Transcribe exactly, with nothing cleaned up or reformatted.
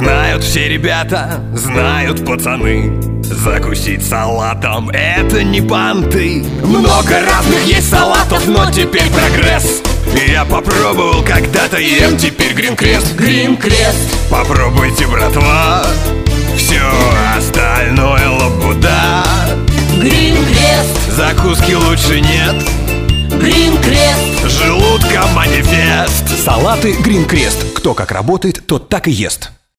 Знают все ребята, знают пацаны, закусить салатом — это не понты. Много разных есть салатов, но теперь прогресс. Я попробовал когда-то, ем теперь Гринкрест. Гринкрест. Попробуйте, братва, все остальное лабуда. Гринкрест. Закуски лучше нет. Гринкрест. Желудка манифест. Салаты Гринкрест. Кто как работает, тот так и ест.